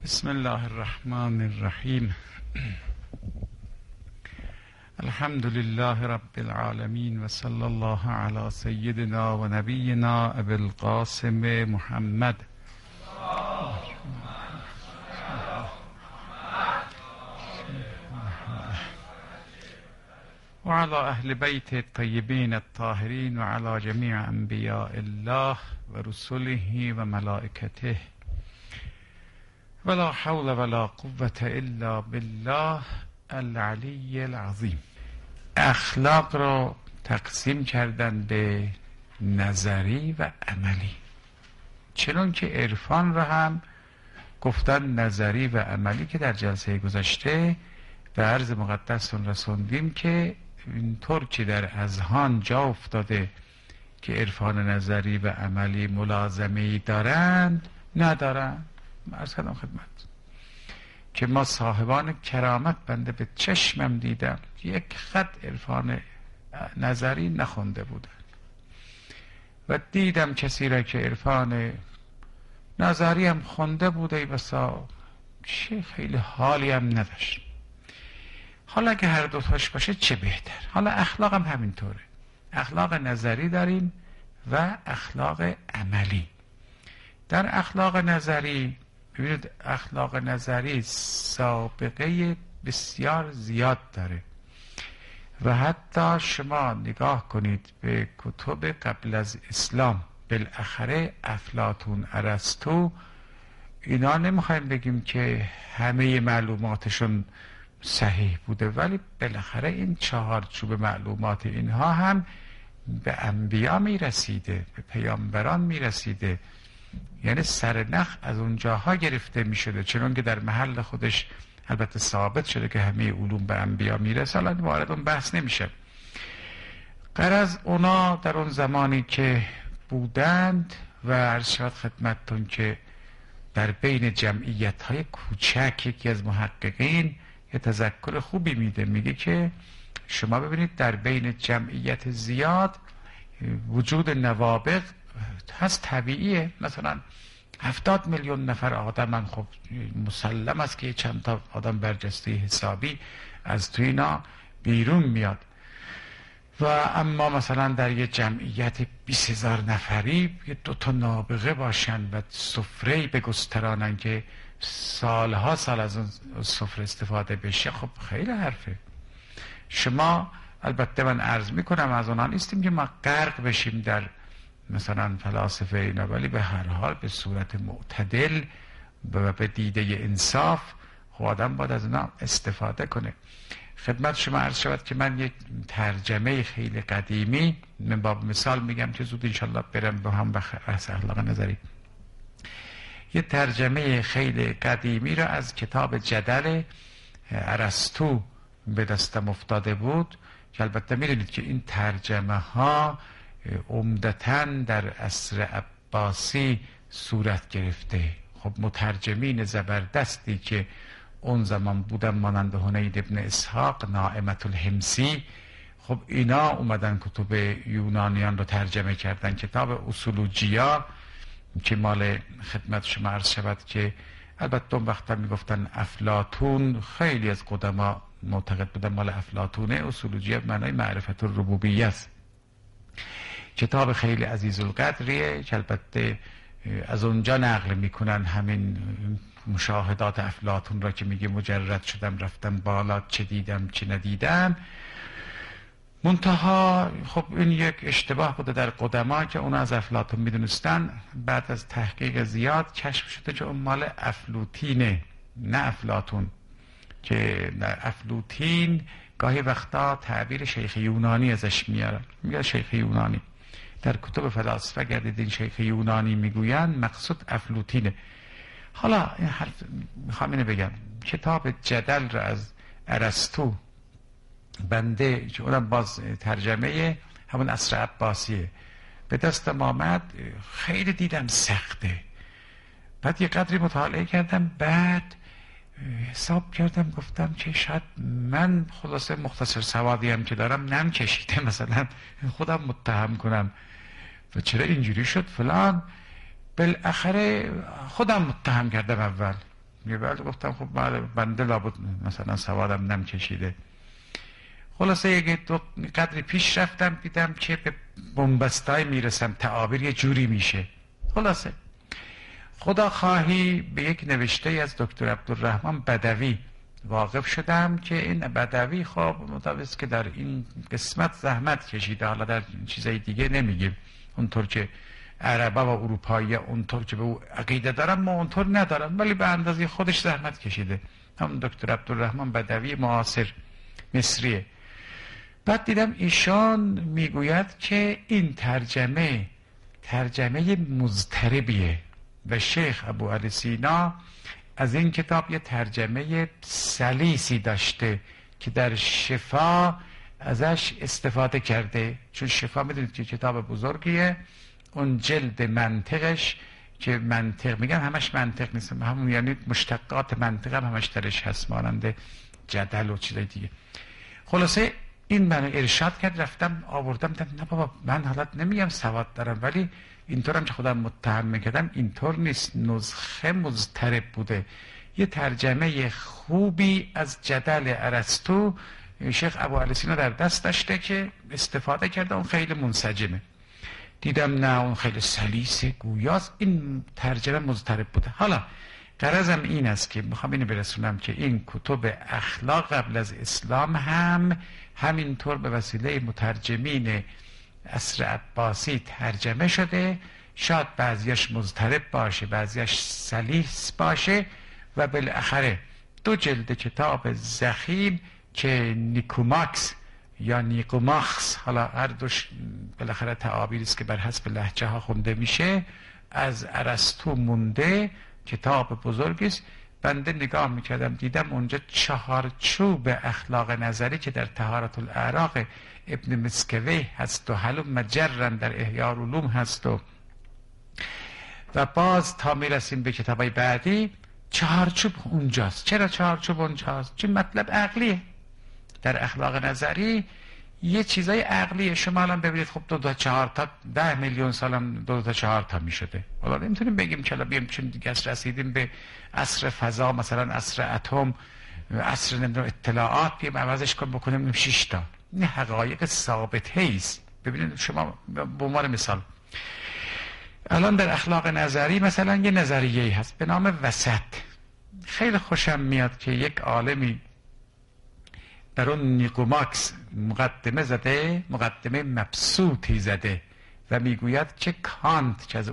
بسم الله الرحمن الرحیم. الحمد لله رب العالمین و صلی الله علی سیدنا و نبینا ابی القاسم محمد و علی اهل بیت الطیبین الطاهرین و علی جمیع انبیاء الله و رسله و ملائکته ولا حول ولا قوة الا بالله العلی العظیم. اخلاق رو تقسیم کردن به نظری و عملی، چنان که عرفان رو هم گفتن نظری و عملی که در جلسه گذشته به عرض مقدس رسوندیم که اینطور که در اذهان جا افتاده که عرفان نظری و عملی ملازمه‌ای دارند ندارند. عرض کردم خدمت که ما صاحبان کرامت بنده به چشمم دیدم یک خط عرفان نظری نخونده بودن و دیدم کسی را که عرفان نظری هم خونده بوده بسا چه خیلی حالی هم نداشت. حالا اگه هر دوتاش باشه چه بهتر. حالا اخلاق هم همینطوره، اخلاق نظری داریم و اخلاق عملی. در اخلاق نظری ببینید اخلاق نظری سابقه بسیار زیاد داره و حتی شما نگاه کنید به کتب قبل از اسلام، بالاخره افلاطون، ارسطو، اینا نمیخوایم بگیم که همه معلوماتشون صحیح بوده، ولی بالاخره این چهارچوب معلومات اینها هم به انبیا میرسیده، به پیامبران میرسیده، یعنی سرنخ از اونجاها گرفته می شده، چون که در محل خودش البته ثابت شده که همه علوم به انبیا میرسه. حالا وارد اون بحث نمیشه. غرض اونا در اون زمانی که بودند و عرض شد خدمتتون که در بین جمعیت های کوچک یکی از محققین یه تذکر خوبی میده، میگه که شما ببینید در بین جمعیت زیاد وجود نوابغ هست، طبیعیه. مثلا 70 میلیون نفر آدمن، خب مسلم است که چند تا آدم برجسته حسابی از تو اینا بیرون میاد. و اما مثلا در یه جمعیت 20,000 نفری یه 2 نابغه باشن و سفره‌ای بگسترانن که سالها سال از اون سفره استفاده بشه، خب خیلی حرفه. شما البته من عرض میکنم از اونها نیستیم که ما غرق بشیم در مثلا فلاسفه اینا، ولی به هر حال به صورت معتدل و به دیده انصاف خب آدم باید از اونا استفاده کنه. خدمت شما عرض شود که من یک ترجمه خیلی قدیمی، من با مثال میگم که زود انشالله برم با هم بحث اخلاق نظری، یه ترجمه خیلی قدیمی را از کتاب جدل ارسطو به دستم افتاده بود که البته میدونید که این ترجمه ها عمدتاً در عصر عباسی صورت گرفته. خب مترجمین زبردستی که اون زمان بودن مانند حنید ابن اسحاق، ناعمت الحمصی، خب اینا اومدن کتب یونانیان رو ترجمه کردن. کتاب اصولوجیا که مال خدمت شما عرض شود که البته اون وقتا میگفتن افلاطون، خیلی از قدما معتقد بودن مال افلاطونه. اصولوجیا به معنای معرفت الربوبیه است. کتاب خیلی عزیز القدریه که البته از اونجا نقل میکنن همین مشاهدات افلاطون را که میگه مجرد شدم رفتم بالا، چه دیدم چه ندیدم. منتها خب این یک اشتباه بوده در قدما که اونا از افلاطون میدونستن. بعد از تحقیق زیاد کشف شده که اون مال افلوطینه نه افلاطون، که افلوطین گاهی وقتا تعبیر شیخ یونانی ازش میارن، میگه شیخ یونانی. در کتب فلاسفه گردیدین شیخ یونانی میگوین، مقصود افلوطینه. حالا این حرف میخوام اینو بگم، کتاب جدل را از ارسطو بنده که اونم باز ترجمه همون عصر عباسیه به دستم آمد، خیلی دیدم سخته. بعد یه قدری مطالعه کردم، بعد حساب کردم گفتم که شاید من خلاصه مختصر سوادی هم که دارم نم کشیده، مثلا خودم متهم کنم و چرا اینجوری شد فلان. بالاخره خودم متهم کردم اول، بعد گفتم خب بنده لابد مثلا سوادم نم کشیده. خلاصه یک دو قدری پیش رفتم دیدم که به بنبستای میرسم، تعابیر یه جوری میشه. خلاصه خدا خواهی به یک نوشته از دکتر عبدالرحمن بدوی واقف شدم که این بدوی خب مطابق که در این قسمت زحمت کشیده، حالا در چیزای دیگه نمیگیم، اونطور که عربا و اروپایی اونطور که به او عقیده دارن ما اونطور ندارم، ولی به اندازه خودش زحمت کشیده. هم دکتر عبدالرحمن بدوی معاصر مصریه. بعد دیدم ایشان میگوید که این ترجمه مضطربیه و شیخ ابو علی سینا از این کتاب یه ترجمه سلیسی داشته که در شفا ازش استفاده کرده، چون شفا میدونید که کتاب بزرگیه، اون جلد منطقش که منطق میگن همش منطق نیست، همون یعنی مشتقات منطق هم همش درش هست، مانند جدل و چیزای دیگه. خلاصه این منو ارشاد کرد، رفتم آوردم، دیدم نه بابا من حالت نمیگم سواد دارم، ولی اینطورم که خودم متهم میکردم اینطور نیست، نسخه مضطرب بوده. یه ترجمه خوبی از جدل ارسطو شیخ ابو علی سینا در دست داشته که استفاده کرده، اون خیلی منسجمه. دیدم نه اون خیلی سلیس گویاست، این ترجمه مضطرب بوده. حالا غرضم این است که میخوام اینو برسونم که این کتب اخلاق قبل از اسلام هم همینطور به وسیله مترجمین عصر عباسی ترجمه شده، شاید بعضیش مضطرب باشه بعضیش سلیس باشه، و بالاخره 2 جلد کتاب ضخیم که نیکوماکس یا نیکوماخس، حالا هر دوش بالاخره تعابیری است که بر حسب لهجه ها خونده میشه، از ارسطو مونده، کتاب بزرگی است. بنده نگاه میکردم دیدم اونجا چهارچوب اخلاق نظری که در طهارت الاعراق ابن مسکوی هست و حلم مجرن در احیاء العلوم هست و باز تا میرسیم به کتابای بعدی چهارچوب اونجاست. چرا چهارچوب اونجاست؟ چون مطلب عقلیه. در اخلاق نظری یه چیزای عقلیه. شما الان ببینید خب 2 تا 4 تا 10 میلیون سالم 2 تا 4 تا میشده. حالا نمیتونیم بگیم چلا بیام چون دیگه رسیدیم به عصر فضا، مثلا عصر اتم، عصر نمیدونم اطلاعات، بیام عوضش بکنیم 6 تا. این حقایق ثابته است. ببینید شما به عنوان مثال الان در اخلاق نظری مثلا یه نظریه‌ای هست به نام وسط. خیلی خوشم میاد که یک عالمی در اون نیکوماکس مقدمه زده، مقدمه مبسوطی زده و میگوید که کانت که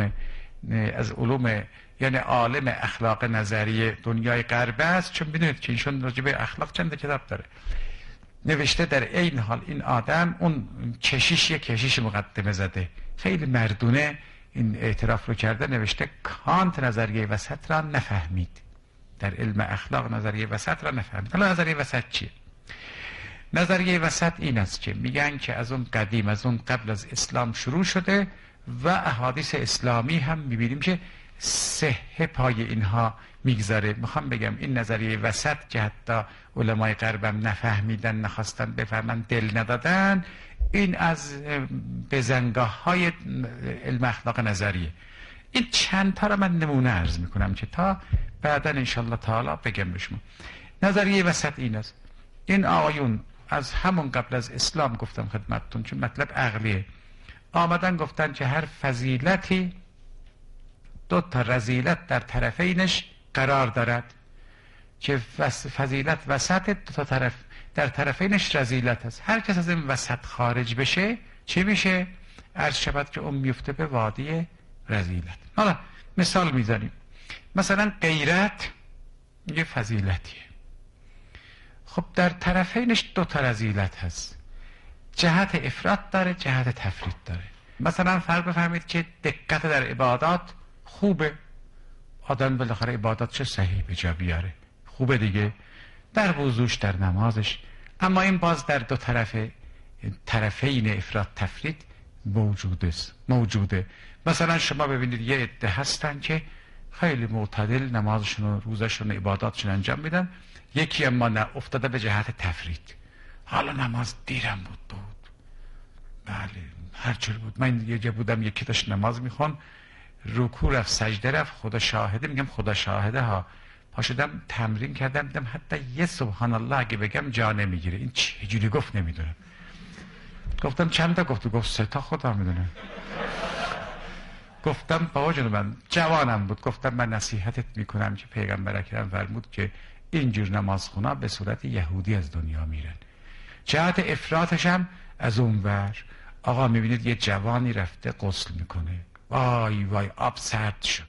از علوم یعنی عالم اخلاق نظری دنیای غرب است، چون بدونید که ایشون راجع به اخلاق چند کتاب داره، نوشته در این حال این آدم اون کشیش مقدمه زده، خیلی مردونه این اعتراف رو کرده، نوشته کانت نظریه وسط را نفهمید، در علم اخلاق نظریه وسط را نفهمید. حالا نظریه وسط چیه؟ نظریه وسط این است که میگن که از اون قدیم، از اون قبل از اسلام شروع شده و احادیث اسلامی هم میبینیم که صحه پای اینها میگذاره. میخوام بگم این نظریه وسط که حتی علمای غربم نفهمیدن، نخواستن بفهمن، دل ندادن، این از بزنگاه های علم اخلاق نظریه. این چند تا رو من نمونه عرض میکنم که تا بعدا انشالله تعالی بگم به شما. نظریه وسط این است، این آقایون از همون قبل از اسلام گفتم خدمتتون چون مطلب عقلیه، آمدن گفتن که هر فضیلتی 2 تا رذیلت در طرفینش قرار دارد، که فضیلت وسط 2 تا طرف در طرفینش رذیلت است. هر کس از این وسط خارج بشه چی میشه؟ عرض شود که اون میفته به وادی رذیلت. حالا مثال میزنیم، مثلا غیرت یه فضیلتیه، خب در طرفینش 2 تا رذیلت هست، جهت افراط داره، جهت تفرید داره. مثلا فرض بفرمایید که دقت در عبادات خوبه، آدم بالاخره عبادات چه صحیح به جا بیاره، خوبه دیگه، در وضوش، در نمازش، اما این باز در 2 طرفین افراط تفرید موجوده. مثلا شما ببینید یه عده هستن که خیلی معتدل نمازشون و روزشون و عباداتشون انجام میدن، یکی اما نه افتاده به جهت تفرید. حالا نماز دیرم بود بله هرچور بود، من یه جا بودم یکی داشت نماز میخوان، رکوع رفت، سجده رفت، خدا شاهده، میگم خدا شاهده ها، پاشدم تمرین کردم، دیدم حتی یه سبحان الله اگه بگم جا نمیگیره. این چجوری گفت نمیدونم. گفتم چند تا گفت 3 تا خدا میدونه. گفتم بابا جون من جوانم بود، گفتم من نصیحتت میکنم که پیغمبر اکرم فرمود که اینجور نمازخونا به صورت یهودی از دنیا میرن. جهت افراطش هم از اونور آقا میبینید یه جوانی رفته غسل میکنه، وای وای آب سرد شد،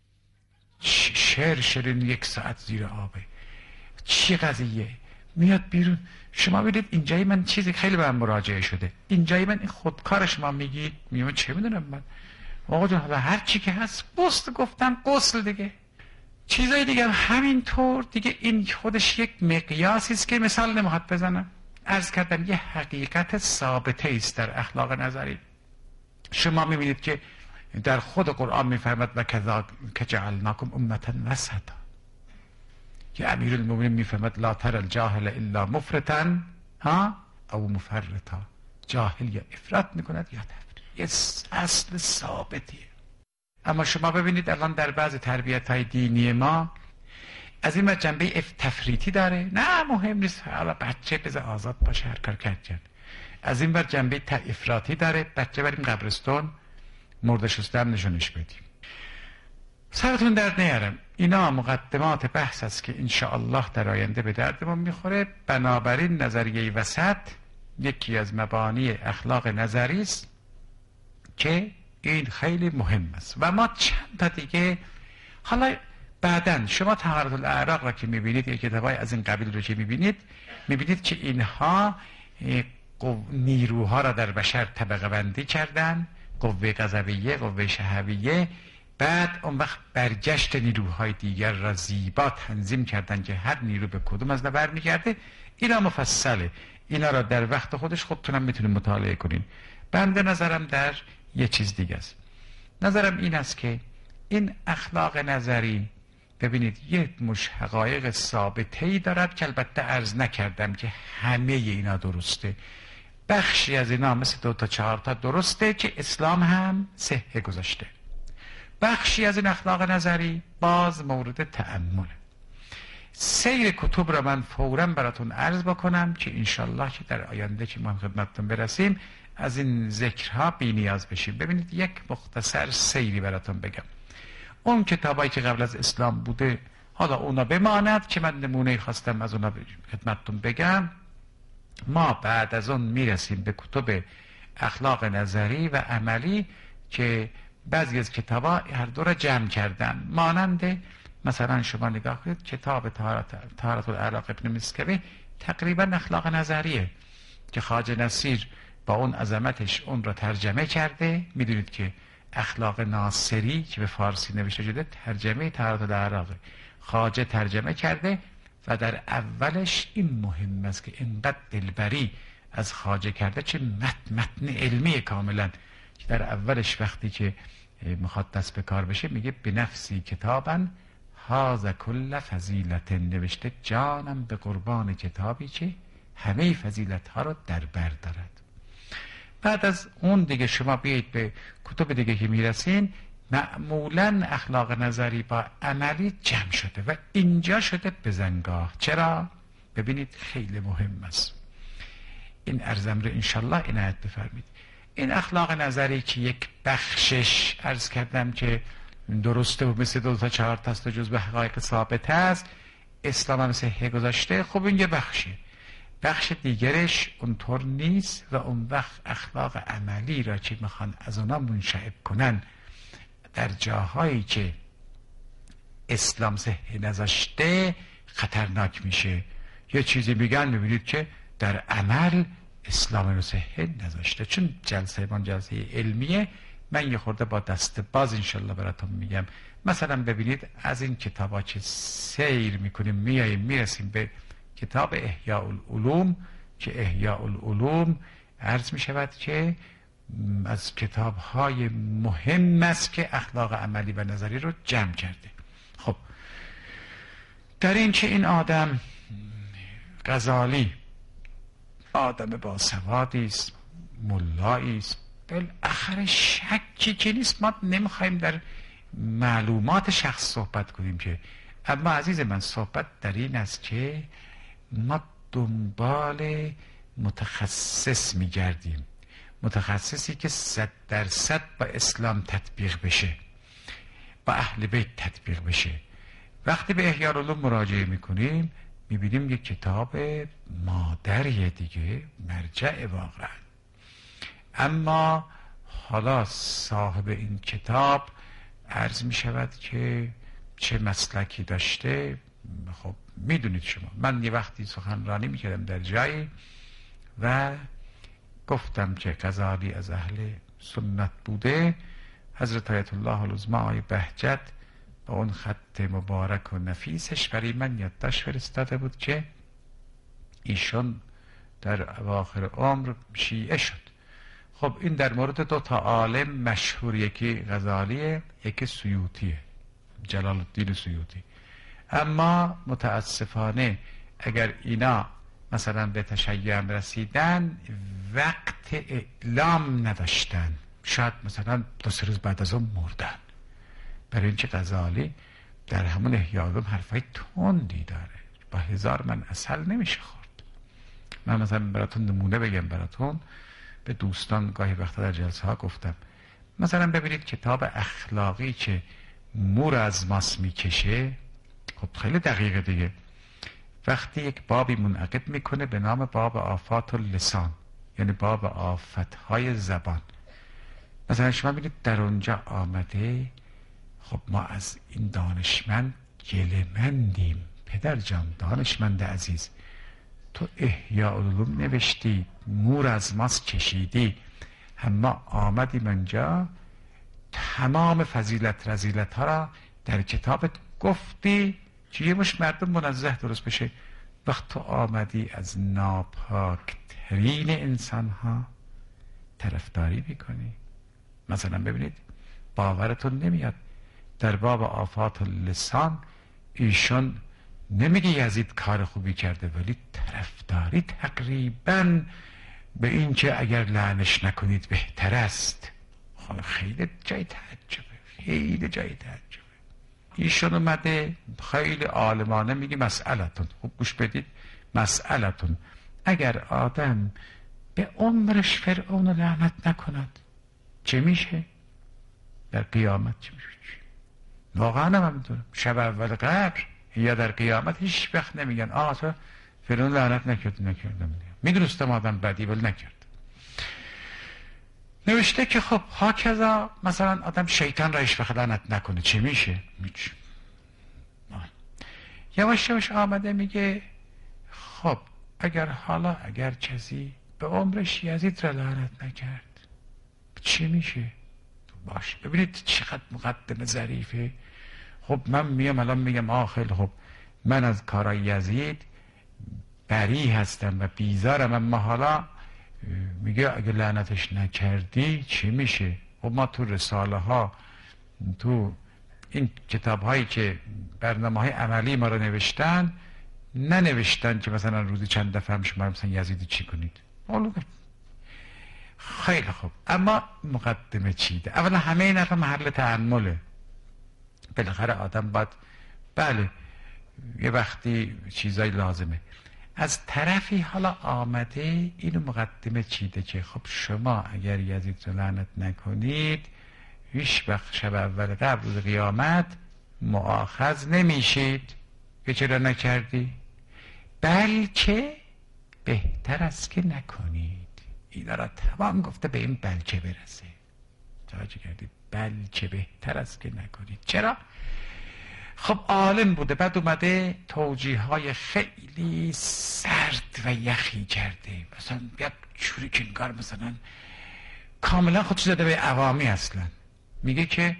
شرین 1 ساعت زیر آبه، چی قضیه؟ میاد بیرون. شما ببینید اینجای من چیزی خیلی به من مراجعه شده، اینجای من این خودکار شما میگید، میگم چه میدونم من آقا جان، حالا هر چی که هست گفتم غسل دیگه، چیزای دیگه همینطور دیگه. این خودش یک مقیاسی است که مثال نمیخواد بزنم. عرض کردم یه حقیقت ثابته است در اخلاق نظری. شما میبینید که در خود قرآن میفرماد و کذالک جعلناکم امة وسطا، که امیرالمومنین میفرماد لا تر الجاهل الا مفرطا او مفرطا، جاهل یا افراط میکند یا تفریط. یه اصل ثابتیه. اما شما ببینید الان در بعض تربیت‌های دینی ما از این جنبه تفریطی داره، نه مهم نیست، حالا بچه بذار آزاد باشه هر کار کرد. از این بر جنبه افراطی داره، بچه بریم قبرستون مرده شستم نشونش بدیم. سرتون درد نیارم، اینا مقدمات بحث است که انشاءالله در آینده به دردمون میخوره. بنابراین نظریه وسط یکی از مبانی اخلاق نظری است که این خیلی مهم است. و ما چند تا دیگه حالا بعدن شما طهارت الاعراق را که میبینید، یک کتابای از این قبیل رو که میبینید که اینها نیروها را در بشر طبقه بندی کردن، قوه غضبیه، قوه شهویه، بعد اون وقت برگشت نیروهای دیگر را زیبا تنظیم کردن که هر نیرو به کدوم از نبر میگرده. اینا مفصله، اینا را در وقت خودش خودتونم میتونید مطالعه کنین. بنده نظرم در یه چیز دیگه است. نظرم این است که این اخلاق نظری ببینید یک مش حقایق ثابته‌ای دارد که البته عرض نکردم که همه اینا درسته. بخشی از اینا مثل 2 تا 4 تا درسته که اسلام هم صحه گذاشته. بخشی از این اخلاق نظری باز مورد تأمله. سیر کتب را من فوراً براتون عرض بکنم که انشالله که در آینده که ما خدمتتون برسیم از این ذکرها بی نیاز بشیم. ببینید یک مختصر سیری براتون بگم. اون کتابایی که قبل از اسلام بوده حالا اونا بماند که من نمونه خواستم از اونا خدمتتون بگم. ما بعد از اون میرسیم به کتب اخلاق نظری و عملی که بعضی از کتابا هر دو را جمع کردن. مانند مثلا شما نگاه کنید کتاب طهارت الاعراق ابن مسکوی تقریبا اخلاق نظریه که خواجه نصیر با اون عظمتش اون را ترجمه کرده. میدونید که اخلاق ناصری که به فارسی نوشته شده ترجمه طهارت الاعراق خواجه ترجمه کرده و در اولش این مهم است که اینقدر دلبری از خواجه کرده، چه متن علمی کاملا که در اولش وقتی که میخواد دست به کار بشه میگه به نفسی کتابن هاذا کل فضیلت، نوشته جانم به قربان کتابی که همه فضیلت ها رو در بر دارد. بعد از اون دیگه شما بیایید به کتب دیگه که میرسین، معمولا اخلاق نظری با عملی جمع شده و اینجا شده بزنگاه. چرا؟ ببینید خیلی مهم است. این ارزم رو انشالله عنایت بفرمید. این اخلاق نظری که یک بخشش عرض کردم که درسته و مثل 2 تا 4 تا است و جز به حقایق ثابت است، اسلام هم صحه گذاشته. خب این یه بخشه، بخش دیگرش اونطور نیست و اون وقت اخلاق عملی را که میخوان از اونا منشعب کنن در جاهایی که اسلام صحه نذاشته خطرناک میشه. یه چیزی میگن میبینید که در عمل اسلام رو صحه نذاشته. چون جلسه من جلسه علمیه، من یه خورده با دست باز انشالله براتون میگم. مثلا ببینید از این کتابا که سیر میکنیم میرسیم به کتاب احیاء العلوم که احیاء العلوم عرض میشود که از کتاب‌های مهم است که اخلاق عملی و نظری رو جمع کرده. خب در این که این آدم غزالی آدم باسوادی است، ملایی است، بالاخره شکی که نیست. ما نمیخوایم در معلومات شخص صحبت کنیم که اما عزیز من صحبت در این است که ما دنبال متخصص میگردیم، متخصصی که 100% با اسلام تطبیق بشه، با اهل بیت تطبیق بشه. وقتی به احیاء العلوم مراجعه میکنیم میبینیم یک کتاب مادریه دیگه، مرجع واقعا. اما حالا صاحب این کتاب عرض میشود که چه مسلکی داشته. خب میدونید شما، من یه وقتی سخنرانی میکردم در جایی و گفتم که غزالی از اهل سنت بوده. حضرت آیت الله العظمی آقای بهجت با اون خط مبارک و نفیسش برای من یادداشت فرستاده بود که ایشون در اواخر عمر شیعه شد. خب این در مورد 2 عالم مشهور، یکی غزالیه یکی سیوطیه، جلال الدین سیوطی. اما متاسفانه اگر اینا مثلا به تشیع رسیدن وقت اعلام نداشتن، شاید مثلا 2-3 روز بعد از اون مردن. برای اینکه غزالی در همون احیاء العلوم حرفای تندی داره، با 1000 من عسل نمیشه خورد. من مثلا براتون نمونه بگم، براتون به دوستان گاهی وقتا در جلسه ها گفتم، مثلا ببینید کتاب اخلاقی که مور از ماس میکشه، خب خیلی دقیقه دیگه، وقتی یک بابی منعقد میکنه به نام باب آفات اللسان، یعنی باب آفتهای زبان، مثلا شما ببینید در اونجا آمده خب ما از این دانشمند گله‌مندیم. پدر جان، دانشمند عزیز، تو احیاء العلوم نوشتی، مور از ماس کشیدی، اما آمدی منجا تمام فضیلت رذیلت ها را در کتابت گفتی که یه مش مردم منزه درست بشه. وقت تو آمدی از ناپاکترین انسان ها طرفداری میکنی. مثلا ببینید، باورتون نمیاد در باب آفات اللسان ایشون نمیگه یزید کار خوبی کرده، ولی طرفداری تقریبا به این که اگر لعنش نکنید بهتر است. خیلی جای تعجبه، خیلی جای تعجبه. ایشون اومده خیلی عالمانه میگه مسئلتون، خوب گوش بدید، مسئلتون اگر آدم به عمرش فرعون لعنت نکند چه میشه؟ در قیامت چه میشه؟ واقعا هم میدونم شب اول قبر یا در قیامت هیچ وقت نمیگن تو فرعون لعنت نکردم. میدونستم آدم بدی ولی نکرد. نوشته که خب هاکذا مثلا آدم شیطان را هیچ وقت لعنت نکنه چه میشه؟ یواش یواش آمده میگه خب اگر کسی به عمرش یزید را لعنت نکرد چی میشه؟ باشه، ببینید چقدر مقدمه ظریفه. خب من میام الان میگم خیلی خب من از کارای یزید بری هستم و بیزارم، اما حالا میگه اگه لعنتش نکردی چی میشه؟ خب ما تو رساله ها، تو این کتاب هایی که برنامه های عملی ما رو نوشتن، ننوشتن که مثلا روزی چند دفعه هم شما مثلا یزیدی چی کنید. خیلی خوب، اما مقدمه چیده. اولا همه این حرف محل تأمله. بالاخره آدم باید بله یه وقتی چیزای لازمه. از طرفی حالا آمده اینو مقدمه چیده که خب شما اگر یزید رو لعنت نکنید هیچ وقت شب اول قبل روز قیامت مؤاخذ نمیشید که چرا نکردی، بلکه بهتر است که نکنید. اینا را تمام گفته به این بلکه برسه. توجه کردید؟ بلکه بهتر است که نکنید. چرا؟ خب عالم بوده، بعد اومده توجیه های خیلی سرد و یخی کرده، مثلا بیاد چوری که انگار مثلا کاملا خودش داده به عوامی. اصلا میگه که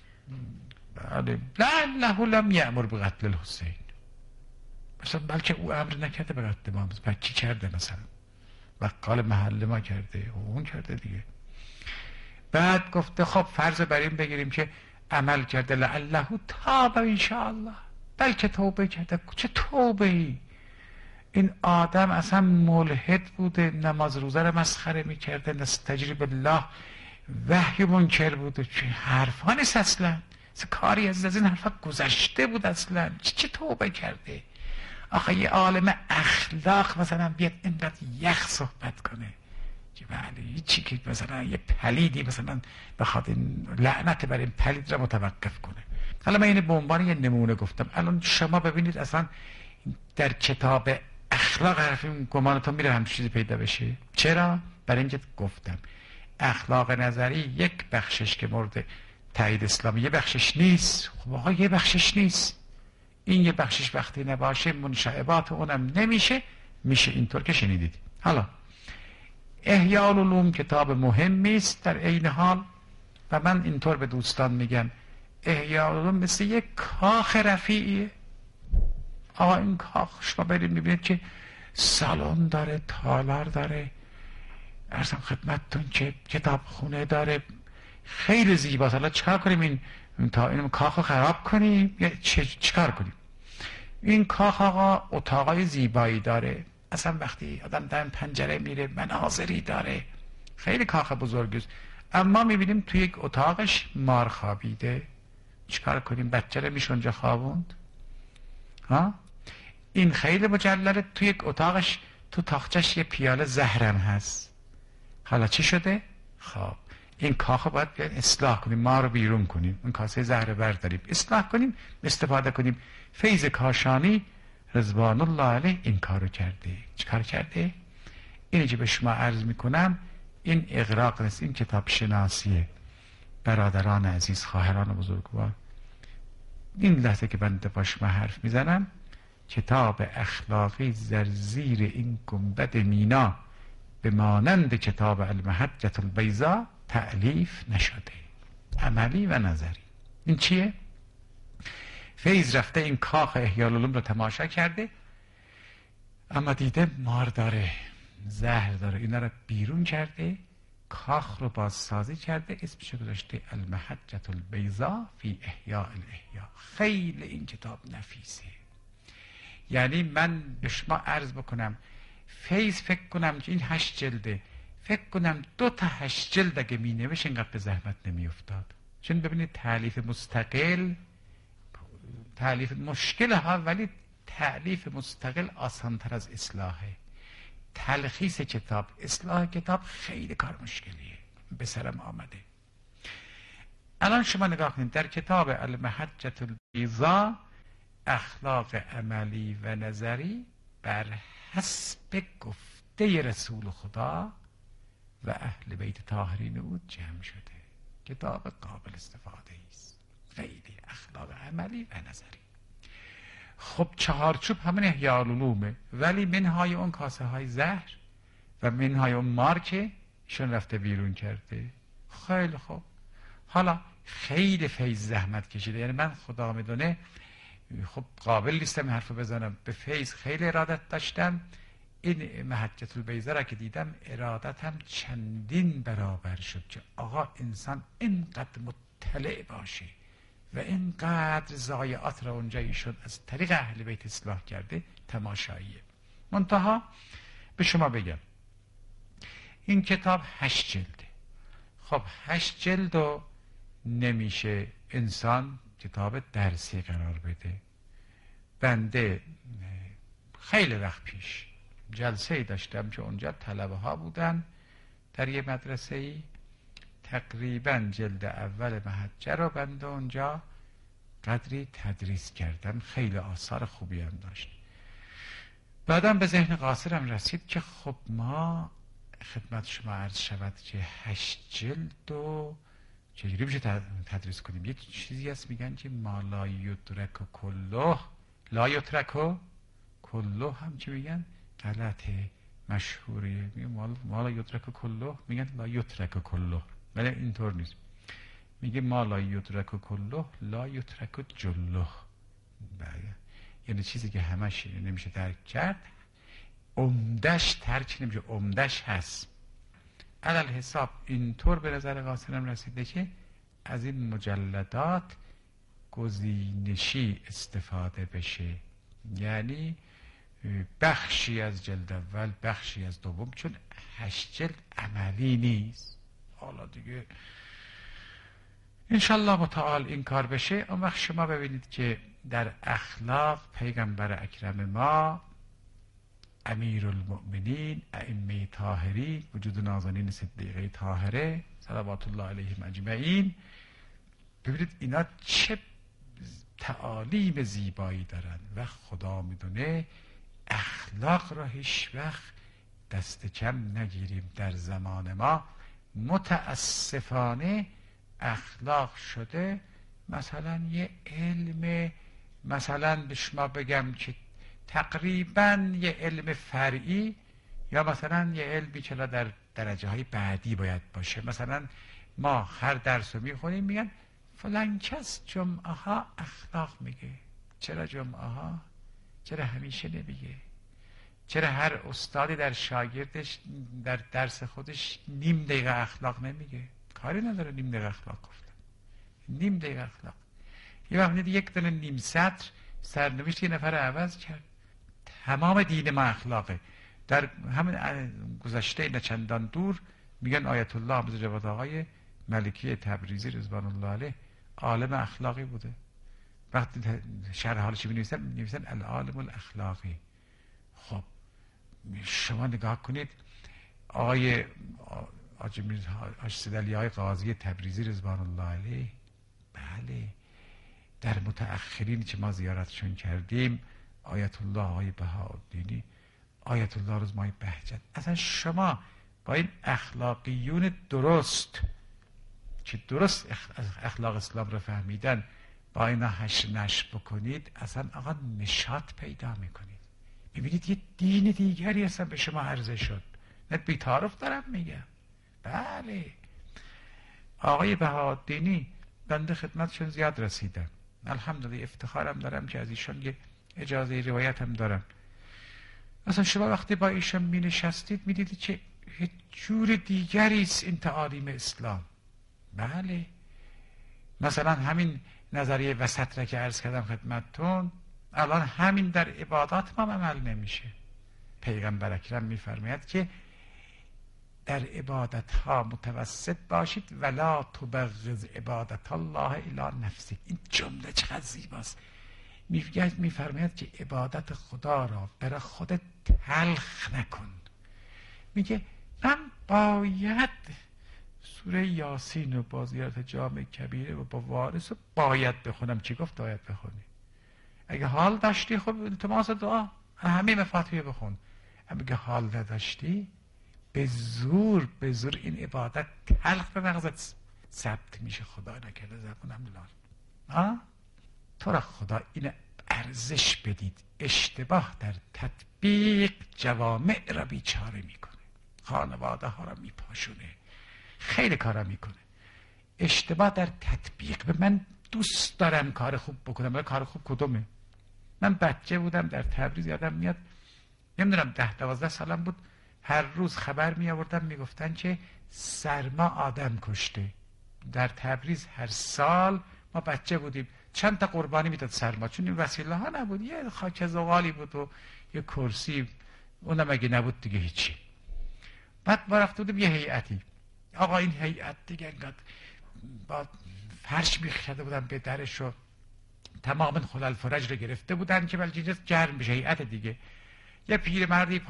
لعله لم یأمر بقتل الحسین، مثلا بلکه او امر نکرده به قتل امام، بلکه کرده، مثلا بقال محل ما کرده، اون کرده دیگه. بعد گفته خب فرض بر این بگیریم که عمل کرده، لعله تاب انشاءالله، بلکه توبه کرده. چه توبه ای؟ این آدم اصلا ملحد بوده، نماز روزه رو مسخره میکرده، نستجری بالله، وحی منکر بوده. چه حرفا نیست اصلا. کاری از این حرفا گذشته بود اصلا. چه توبه کرده؟ آخه یه عالم اخلاق مثلا بیاد اینقدر یخ صحبت کنه که بله چی که مثلا یه پلیدی مثلا بخواد این لعنت بر این پلید را متوقف کنه. حالا من اینو به عنوان یه نمونه گفتم. الان شما ببینید اصلا در کتاب اخلاق حرفیم گمانتون میره همچین چیزی پیدا بشه. چرا؟ برای اینکه گفتم اخلاق نظری یک بخشش که مورد تایید اسلامی یه بخشش نیست. خب آقا یه بخشش نیست، این یه بخشش وقتی نباشه منشعبات اونم نمیشه. میشه اینطور که شنیدید. حالا احیاء العلوم کتاب مهمی است در عین حال، و من اینطور به دوستان میگم احیاء العلوم مثل یک کاخ رفیعیه. آقا این کاخ شما برید میبینید که سالن داره، تالار داره، ارزم خدمتتون که کتاب خونه داره، خیلی زیباست. حالا چکار کنیم این کاخ رو خراب کنیم یا چکار کنیم؟ این کاخ آقا اتاقای زیبایی داره، اصلا وقتی آدم در پنجره میره مناظری داره، خیلی کاخ بزرگیست. اما میبینیم توی یک اتاقش مار خوابیده. چکار کنیم؟ بچه رو میشه اونجا خوابوند؟ ها؟ این خیلی مجلله. توی یک اتاقش تو تاخچش یه پیاله زهرم هست. حالا چی شده؟ خب این کاخ رو باید بیاین اصلاح کنیم، ما رو بیرون کنیم، این کاسه زهر برداریم، اصلاح کنیم، استفاده کنیم. فیض کاشانی رضوان الله علیه این کارو کرده. چه کار کرده؟ اینی که به شما عرض میکنم این اغراق نیست، این کتاب شناسیه. برادران عزیز، خواهران بزرگوار، این لحظه که من با شما حرف میزنم کتاب اخلاقی در زیر این گنبد مینا به مانند کتاب المحجة البیضاء تألیف نشده، عملی و نظری. این چیه؟ فیض رفته این کاخ احیاء العلوم رو تماشا کرده، اما دیده مار داره، زهر داره، اینا رو بیرون کرده، کاخ رو بازسازی کرده، اسمش گذاشته المحجة البیضاء فی احیاء الاحیاء. خیلی این کتاب نفیسه. یعنی من به شما عرض بکنم فیض فکر کنم که این 8 جلده، فکر کنم 2 تا 8 جلد اگه می نوشت اینقدر به زحمت نمی افتاد. چون ببینید تألیف مستقل، تألیف مشکل ها، ولی تألیف مستقل آسان تر از اصلاحه. تلخیص کتاب، اصلاح کتاب خیلی کار مشکلیه، به سرم آمده. الان شما نگاه کنید در کتاب المحجة البیضاء اخلاق عملی و نظری بر حسب گفته رسول خدا و اهل بیت طاهرین او جمع شده. کتاب قابل استفاده است، خیلی اخلاق عملی و نظری. خب چهارچوب همون احیاء العلومه، ولی منهای اون کاسه های زهر و منهای اون مار که ایشون رفته بیرون کرده. خیلی خوب. حالا خیلی فیض زحمت کشیده، یعنی من خدا میدونه خب قابل نیستم حرف بزنم، به فیض خیلی ارادت داشتم. این محجة البیضاء را که دیدم ارادتم چندین برابر شد که آقا انسان اینقدر مطلع باشه و اینقدر ضایعات را اونجا ایشون از طریق اهل بیت اصلاح کرده، تماشاییه. منتها به شما بگم این کتاب 8 جلده. خب 8 جلد رو نمیشه انسان کتاب درسی قرار بده. بنده خیلی وقت پیش جلسه ای داشتم که اونجا طلبه ها بودن در یه مدرسه ای، تقریبا جلد اول محجة رو بنده اونجا قدری تدریس کردم، خیلی آثار خوبی هم داشت. بعدم به ذهن قاصرم رسید که خب ما خدمت شما عرض شود که 8 جلد و چجوری میشه تدریس کنیم؟ یک چیزی هست میگن که ما لا یدرک کله، لا یدرک کله هم چی میگن؟ غلطه، مشهوریه. میگن ما لا یدرک کله، میگن لا یترک کله، ولی اینطور نیست. میگه ما لا یدرک کله لا یترک جله، یعنی چیزی که همش نمیشه درک کرد عمدش ترک نمیشه، عمدش هست. علل حساب اینطور به نظر قاصرم رسیده که از این مجلدات گزینشی استفاده بشه، یعنی بخشی از جلد اول، بخشی از دوم، چون 8 جلد عملی نیست. حالا دیگه انشالله متعال این کار بشه، اون وقت شما ببینید که در اخلاق پیغمبر اکرم ما، امیر المؤمنین، ائمه طاهرین، وجود نازنین صدیقه طاهره صلوات الله علیهم اجمعین، ببینید اینا چه تعالیم زیبایی دارن و خدا میدونه اخلاق را هیچ وقت دست کم نگیریم. در زمان ما متاسفانه اخلاق شده مثلا یه علم، مثلا به شما بگم که تقریبا یه علم فرعی، یا مثلا یه علمی که در درجه های بعدی باید باشه. مثلا ما هر درس رو میخونیم میگن فلان کس جمعه ها اخلاق میگه. چرا جمعه ها؟ چرا همیشه نمیگه؟ چرا هر استادی در شاگردش در درس خودش نیم دقیقه اخلاق نمیگه؟ کاری نداره نیم دقیقه اخلاق گفتن، نیم دقیقه اخلاق. یه وقت یک دونه نیم سطر سرنوشت یه نفر عوض کرد. تمام دین ما اخلاقه. در همین گذشته نه چندان دور میگن آیت الله حافظ جواد آقای ملکی تبریزی رضوان الله علیه عالم اخلاقی بوده. وقتی شرح حالش می‌نویسن العالم الاخلاقی. خب شما نگاه کنید آقای حاج سیدعلی قاضی تبریزی رضوان الله علیه، بله در متأخرین که ما زیارتشون کردیم، آیت الله آقای بهاءالدینی، آیت الله رزمای بهجت، اصلا شما با این اخلاقیون درست که درست اخلاق اسلام رو فهمیدن با اینا حشر نشر بکنید، اصلا آقا نشاط پیدا میکنید. میبینید یه دین دیگری اصلا به شما عرضه شد. نه بی‌تعارف دارم میگم. بله آقای بهاءالدینی بنده خدمتشون زیاد رسیدم، الحمدلله افتخارم دارم که از ایشان یه اجازه روایت هم دارم. مثلا شما وقتی با ایشان می نشستید می دیدید که یه جور دیگری است این تعالیم اسلام. بله مثلا همین نظریه وسط را که عرض کردم خدمتتون، الان همین در عبادات ما عمل نمیشه. پیغمبر اکرم میفرماید که در عبادت ها متوسط باشید ولا تبغض عبادت الله الی نفسک. این جمله چقدر زیباست. میفرماید که عبادت خدا را برای خودت تلخ نکن. میگه من باید سوره یاسین و با زیارت جامع کبیره و با وارث باید بخونم. چی گفت باید بخونی؟ اگه حال داشتی خب التماس دعا همه مفاتیح بخون. اگه حال نداشتی به زور این عبادت تلخ به مغزت ثبت میشه. خدا نکرده زبونم لال. تو را خدا این ارزش بدید. اشتباه در تطبیق جوامع را بیچاره میکنه، خانواده ها را میپاشونه، خیلی کارا میکنه. اشتباه در تطبیق. به من دوست دارم کار خوب بکنم، ولی کار خوب کدومه؟ من بچه بودم در تبریز، یادم میاد نمیدونم 10-12 سالم بود، هر روز خبر می آوردن میگفتن که سرما آدم کشته. در تبریز هر سال ما بچه بودیم چند تا قربانی میداد سرما، چون این وسیله ها نبود، یه خاک زغالی بود و یه کرسی، اونم اگه نبود دیگه هیچی. بعد ما رفته بودیم یه هیئتی، آقا این هیئت دیگه انقدر با فرش میخشده بودن به درش و تمام خلال فرج رو گرفته بودن که بلکه گرم بشه. هیئت دیگه یه پیرمردی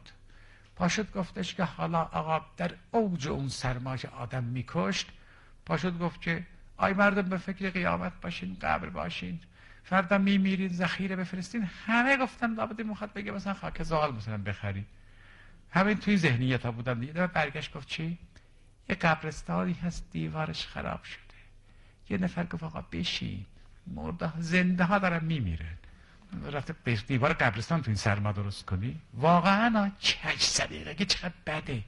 پاشد گفتش که حالا آقا در اوج اون سرما که آدم میکشت، پاشد گفت که آی مردم به فکر قیامت باشین، قبر باشین، فردا میمیرین، ذخیره بفرستین. همه گفتن لابد میخواد بگه مثلا خاک زغال مثلا بخرین. همین توی ذهنیت ها بودن دیگه. برگشت گفت چی؟ یه قبرستانی هست دیوارش خراب شده. یه نفر گفت آقا بشین، مرده زنده ها دارن میمیرن، رفته به دیوار قبرستان تو این سرما درست کنی؟ واقعا چش صدیقه که چقدر بده.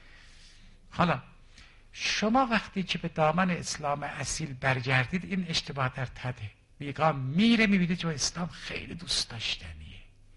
حالا شما وقتی که به دامن اسلام اصیل برگردید این اشتباه در تده بیگاه میره، میبینید که اسلام خیلی دوست داشتنیه.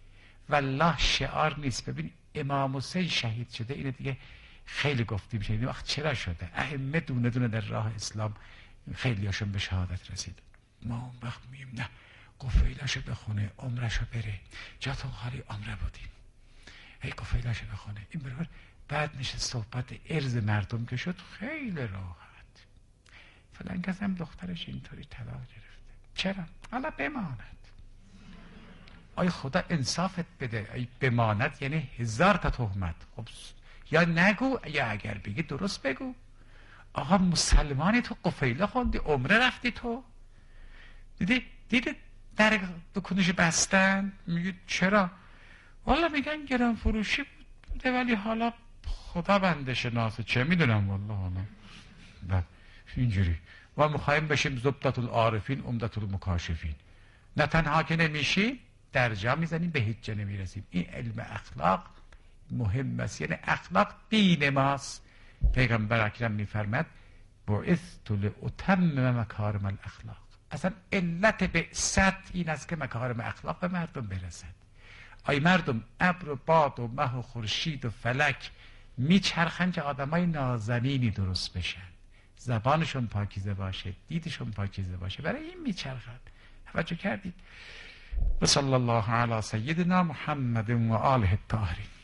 والله شعار نیست. ببین امام حسین شهید شده، اینه دیگه خیلی گفتیم شدیم وقت چرا شده. ائمه دونه دونه در راه اسلام خیلی هاشون به شهادت رسید. ما اون وقت میگیم نه قفیلاشو بخونه، عمرشو بره، جاتون خالی عمره بودیم، هی قفیلاشو بخونه این برابر. بعد میشه صحبت ارز مردم که شد خیلی راحت. فلان کس هم دخترش اینطوری طلاق گرفته. چرا؟ حالا بماند. آی خدا انصافت بده. ای بماند یعنی 1000 تا تهمت. خب یا نگو یا اگر بگی درست بگو. آقا مسلمانی تو قفیله خوندی عمره رفتی تو دیدی در دکونش بستن. میگه چرا؟ والا میگن گران فروشی بوده ولی حالا خدا بنده شناسه چه میدونم والا. حالا اینجوری ما میخوایم بشیم زبدت العارفین عمدت المکاشفین. نه تنها که نمیشیم درجا میزنیم به هیچ جا نمیرسیم. این علم اخلاق مهم است. یعنی اخلاق دین ماست. پیغمبر اکرم میفرماد بعثت لاتمم مکارم الاخلاق. اصلا علت بعثت این است که مکارم اخلاق به مردم برسد. آی مردم ابر و باد و مه و خورشید و فلک میچرخن که آدمای نازنینی درست بشن، زبانشون پاکیزه باشه، دیدشون پاکیزه باشه، برای این میچرخن. توجه کردید؟ و صلی الله علی سیدنا محمد و آله الطاهرین.